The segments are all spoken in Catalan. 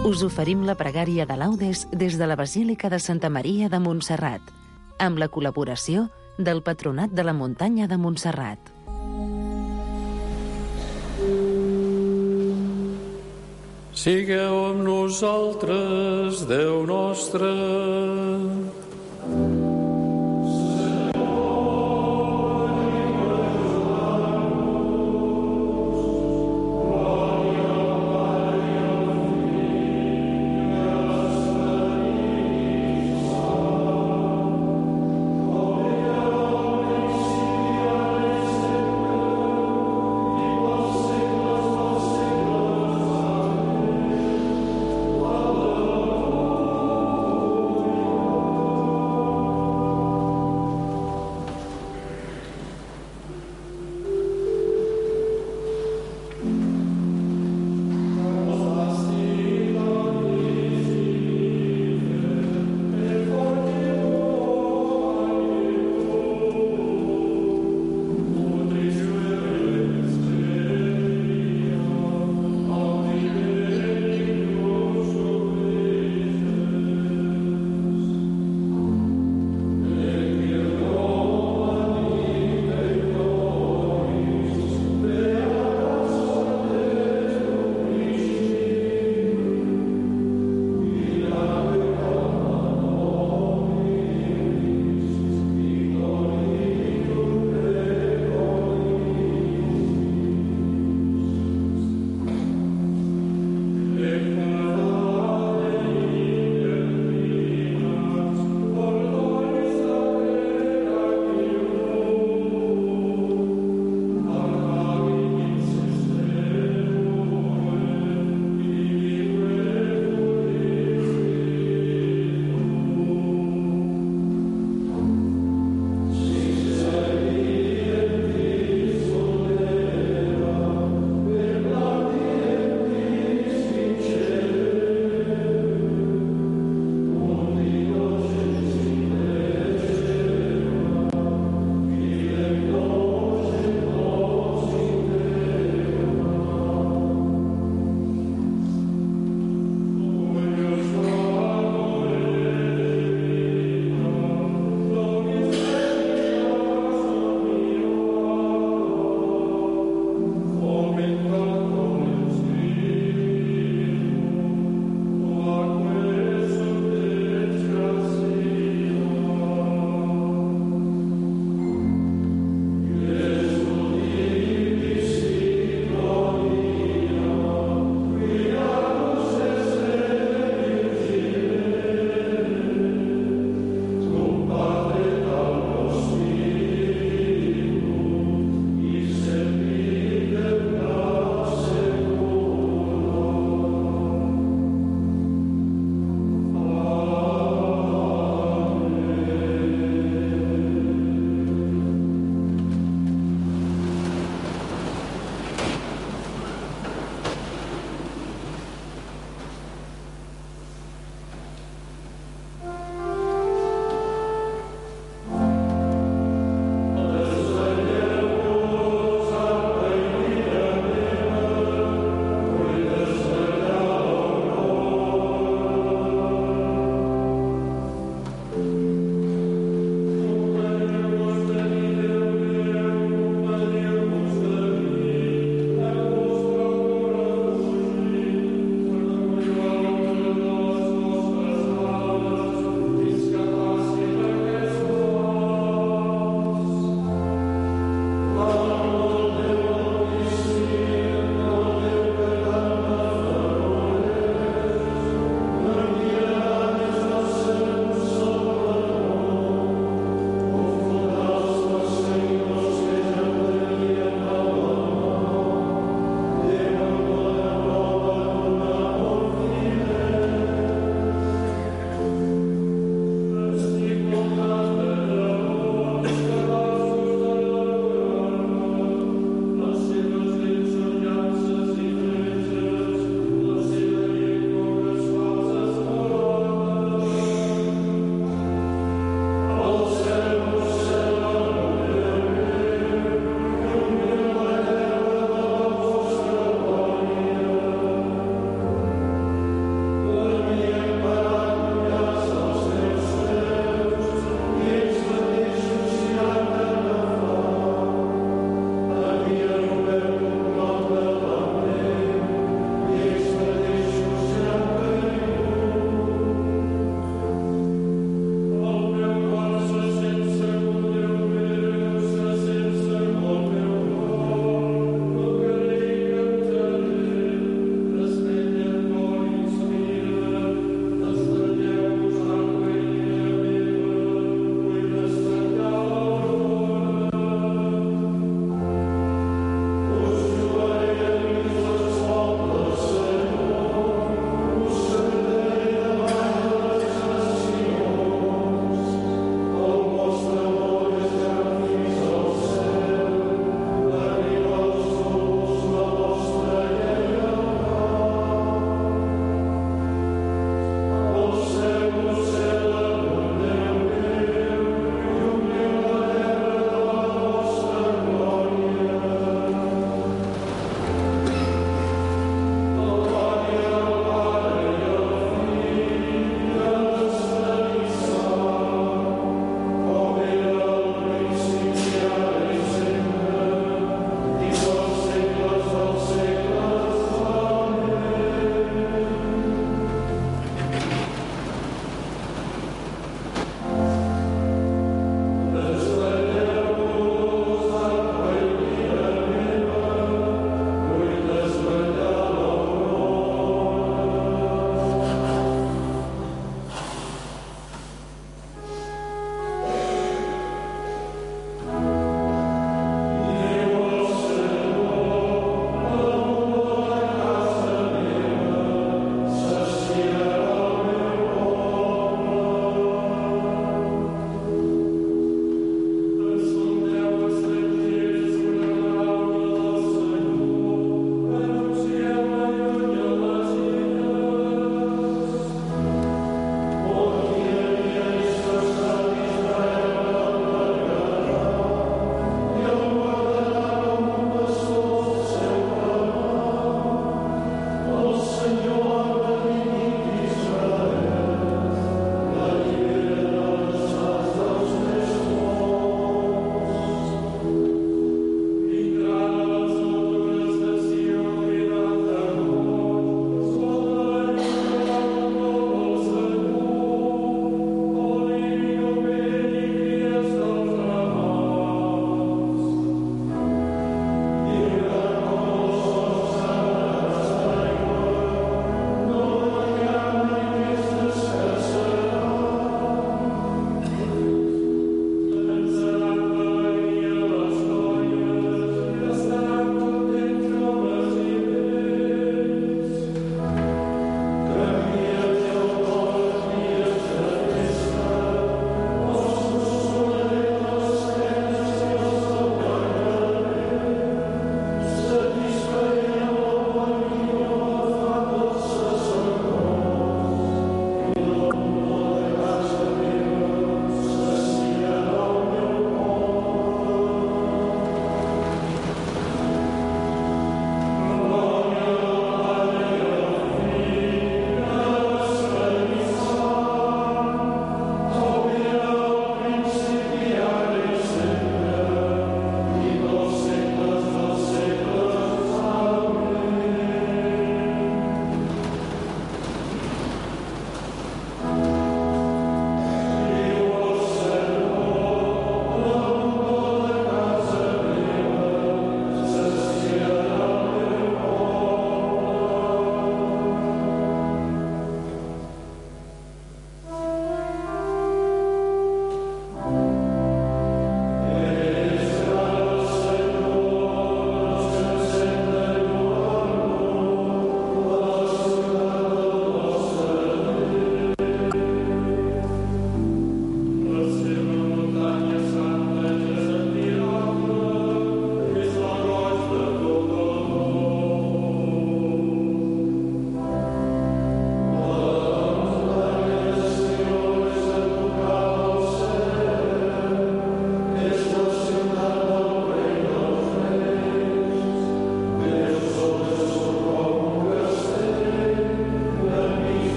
Us oferim la pregària de laudes des de la Basílica de Santa Maria de Montserrat, amb la col·laboració del Patronat de la Muntanya de Montserrat. Sigueu amb nosaltres, Déu nostre.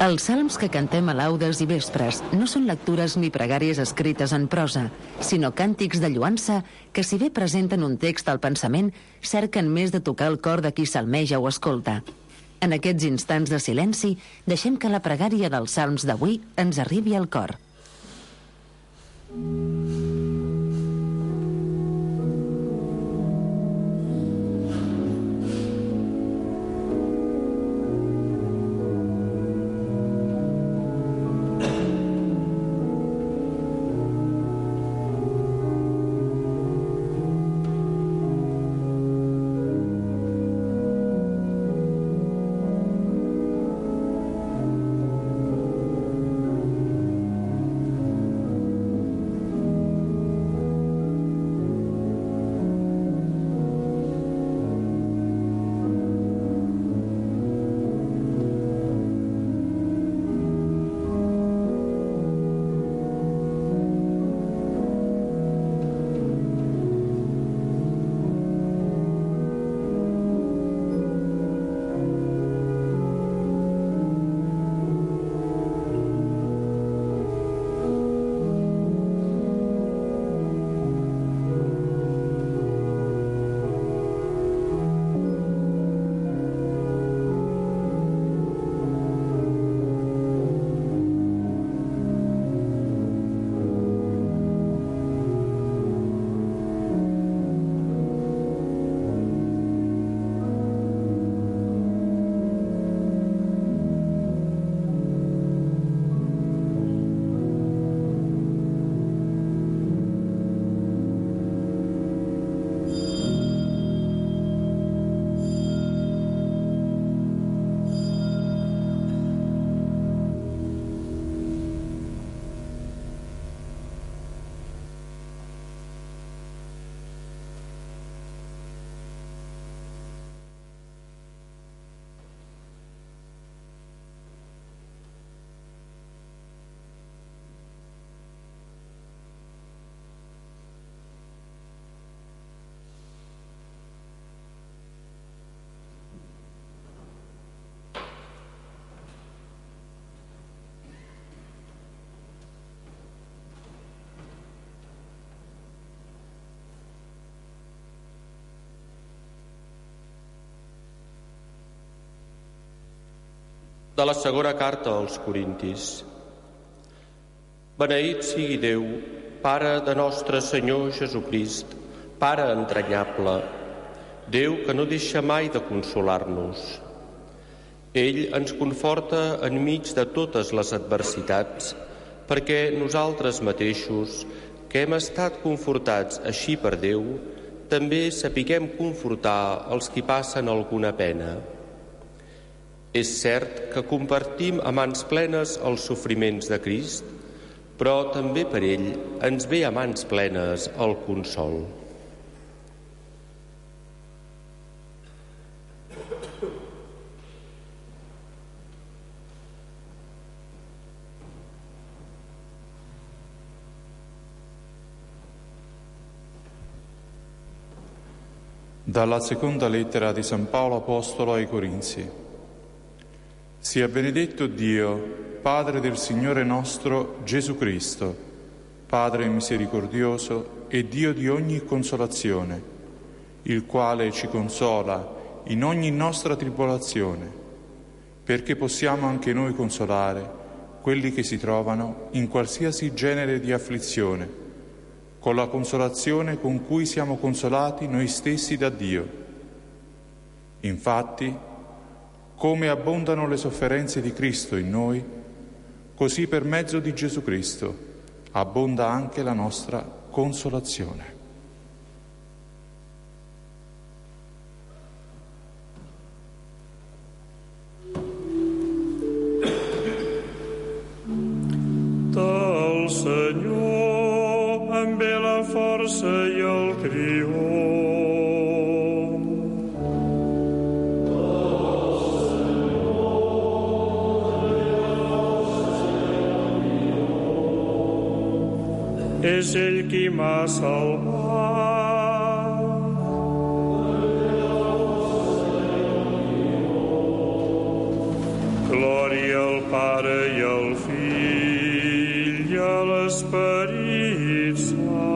Els salms que cantem a laudes i vespres no són lectures ni pregàries escrites en prosa, sinó càntics de lloança que, si bé presenten un text al pensament, cerquen més de tocar el cor de qui salmeja o escolta. En aquests instants de silenci, deixem que la pregària dels salms d'avui ens arribi al cor. De la segona carta als Corintis. Beneït sigui Déu, Pare de nostre Senyor Jesucrist, Pare entranyable, Déu que no deixa mai de consolar-nos. Ell ens conforta enmig de totes les adversitats, perquè nosaltres mateixos, que hem estat confortats així per Déu, també sapiguem confortar els qui passen alguna pena. És cert que compartim a mans plenes els sofriments de Crist, però també per ell ens ve a mans plenes el consol. Dalla seconda lettera di San Paolo Apostolo ai Corinzi. Sia benedetto Dio, Padre del Signore nostro Gesù Cristo, Padre misericordioso e Dio di ogni consolazione, il quale ci consola in ogni nostra tribolazione, perché possiamo anche noi consolare quelli che si trovano in qualsiasi genere di afflizione, con la consolazione con cui siamo consolati noi stessi da Dio. Infatti, come abbondano le sofferenze di Cristo in noi, così per mezzo di Gesù Cristo abbonda anche la nostra consolazione. Del Senyor em ve la força i el triomf. És ell qui m'ha salvat. Glòria al Pare Pare i al Fill i a l'Esperit Sant.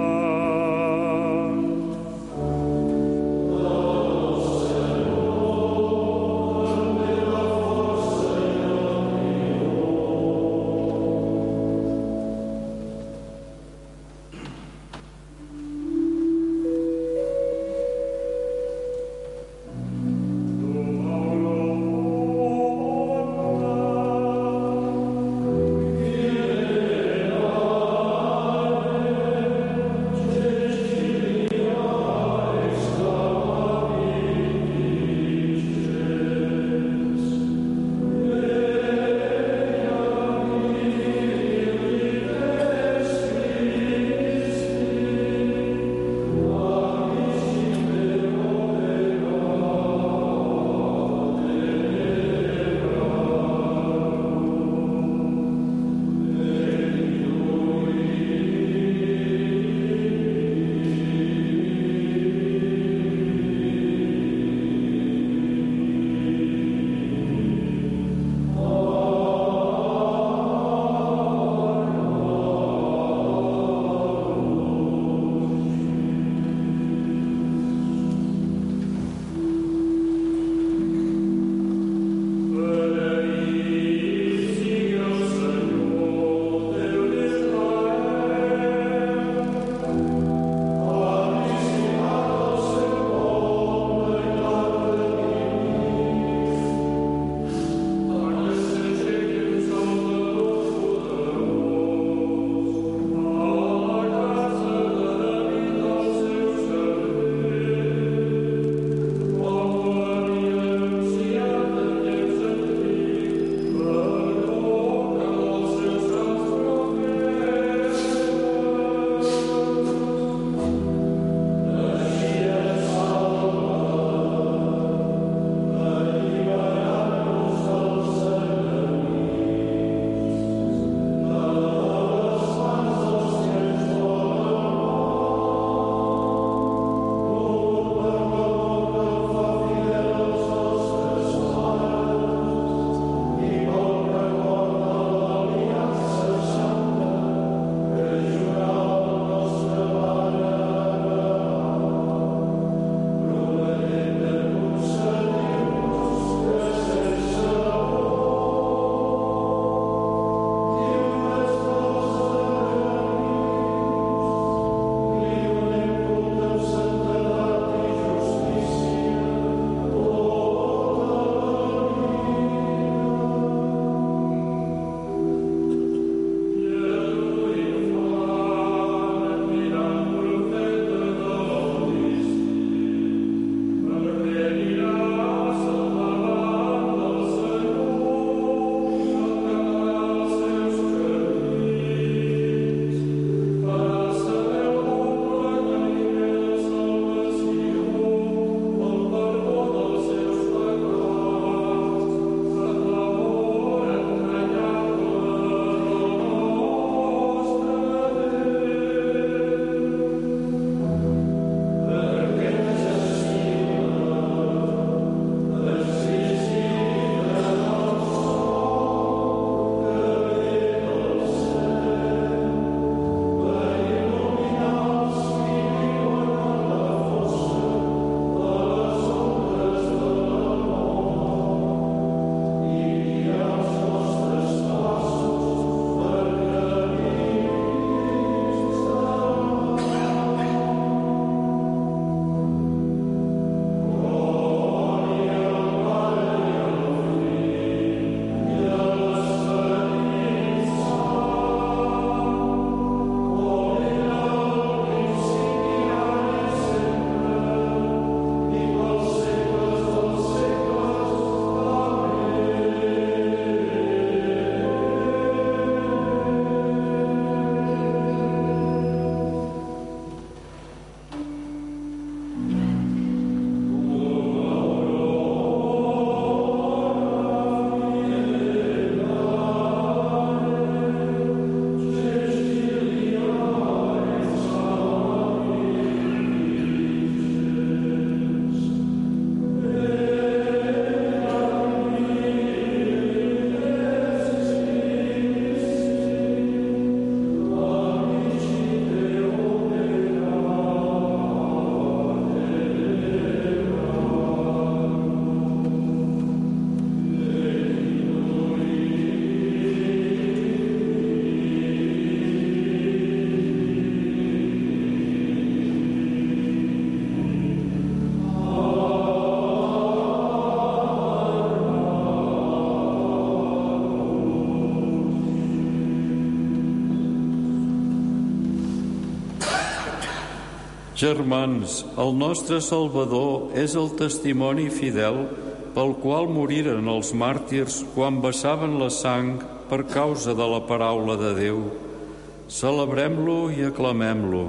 Germans, el nostre Salvador és el testimoni fidel pel qual moriren els màrtirs quan vessaven la sang per causa de la paraula de Déu. Celebrem-lo i aclamem-lo.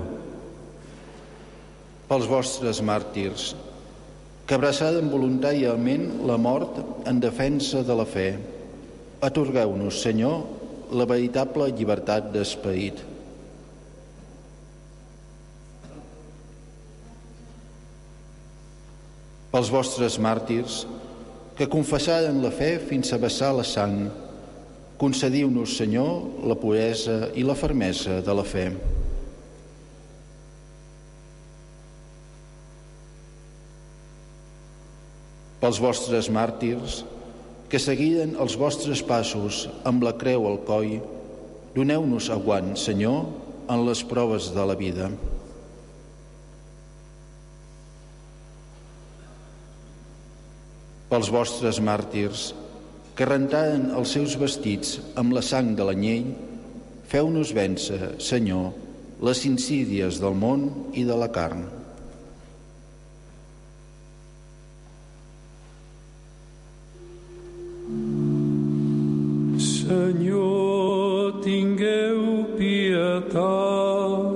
Pels vostres màrtirs, que abraçaven voluntàriament la mort en defensa de la fe, atorgueu-nos, Senyor, la veritable llibertat d'esperit. Pels vostres màrtirs, que confessaren la fe fins a vessar la sang, concediu-nos, Senyor, la puresa i la fermesa de la fe. Pels vostres màrtirs, que seguiren els vostres passos amb la creu al coll, doneu-nos aguant, Senyor, en les proves de la vida. Pels vostres màrtirs, que rentaren els seus vestits amb la sang de l'anyell, feu-nos vèncer, Senyor, les insídies del món i de la carn. Senyor, tingueu pietat.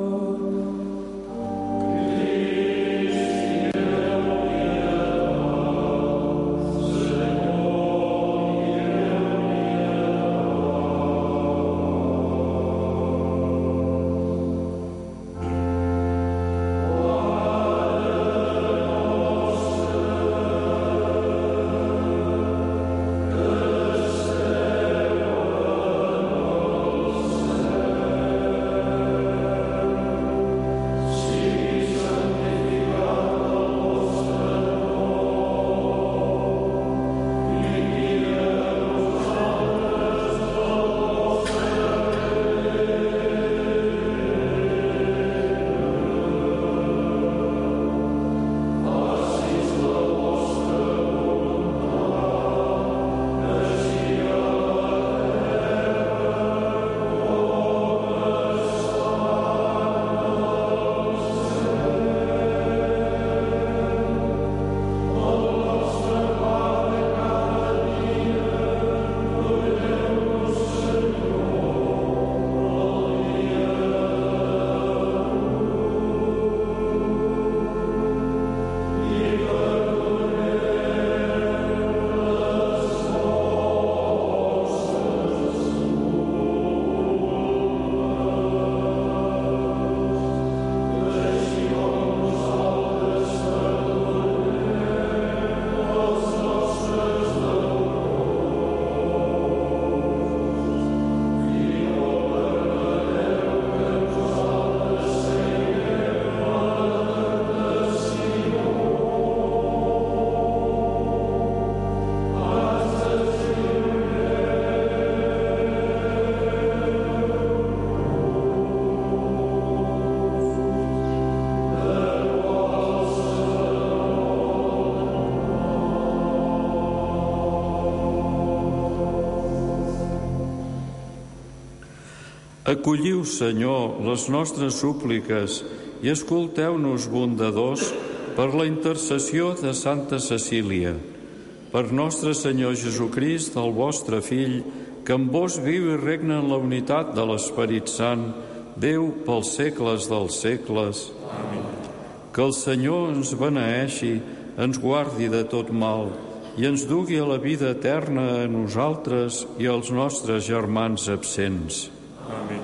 Acolliu, Senyor, les nostres súpliques i escolteu-nos bondadors per la intercessió de Santa Cecília. Per nostre Senyor Jesucrist, el vostre Fill, que amb vos viu i regna en la unitat de l'Esperit Sant, Déu pels segles dels segles. Amén. Que el Senyor ens beneeixi, ens guardi de tot mal i ens dugui a la vida eterna a nosaltres i als nostres germans absents. Amén.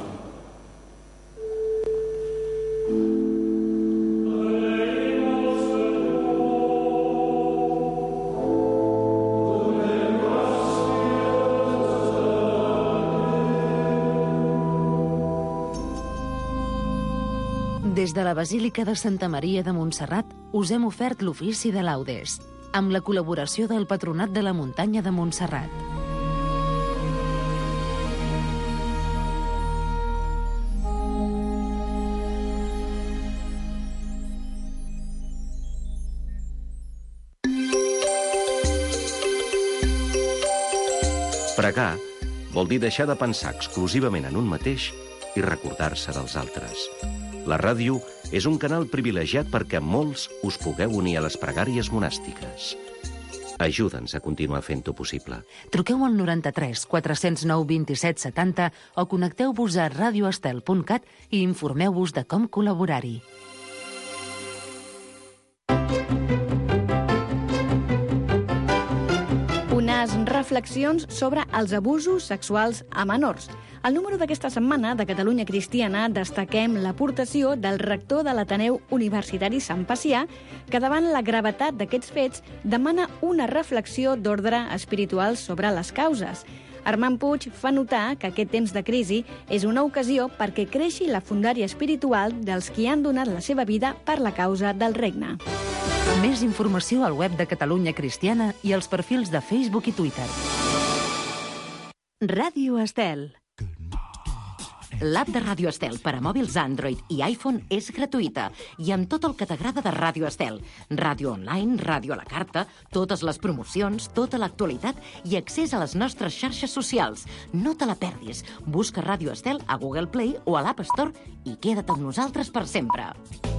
Des de la Basílica de Santa Maria de Montserrat us hem ofert l'ofici de laudes, amb la col·laboració del Patronat de la Muntanya de Montserrat. Pregar vol dir deixar de pensar exclusivament en un mateix i recordar-se dels altres. La ràdio és un canal privilegiat perquè molts us pugueu unir a les pregàries monàstiques. Ajuda'ns a continuar fent-ho possible. Truqueu al 93 409 27 70 o connecteu-vos a radioestel.cat i informeu-vos de com col·laborar-hi. Unes reflexions sobre els abusos sexuals a menors. Al número d'aquesta setmana de Catalunya Cristiana destaquem l'aportació del rector de l'Ateneu Universitari Sant Pacià, que davant la gravetat d'aquests fets demana una reflexió d'ordre espiritual sobre les causes. Armand Puig fa notar que aquest temps de crisi és una ocasió perquè creixi la fondària espiritual dels qui han donat la seva vida per la causa del regne. Més informació al web de Catalunya Cristiana i als perfils de Facebook i Twitter. Ràdio Estel. L'app de Ràdio Estel per a mòbils Android i iPhone és gratuïta i amb tot el que t'agrada de Ràdio Estel. Ràdio online, ràdio a la carta, totes les promocions, tota l'actualitat i accés a les nostres xarxes socials. No te la perdis. Busca Ràdio Estel a Google Play o a l'App Store i queda't amb nosaltres per sempre.